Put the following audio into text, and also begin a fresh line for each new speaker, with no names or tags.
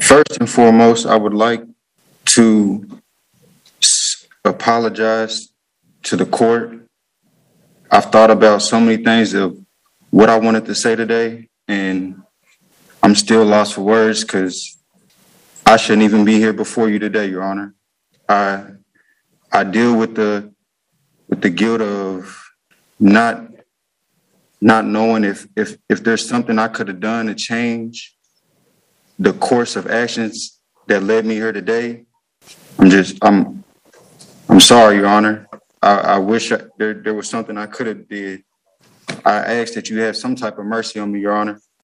First and foremost, I would like to apologize to the court. I've thought about so many things of what I wanted to say today, and I'm still lost for words because I shouldn't even be here before you today, Your Honor. I deal with the guilt of not knowing if there's something I could have done to change the course of actions that led me here today. I'm sorry, Your Honor. I wish there was something I could have did. I ask that you have some type of mercy on me, Your Honor.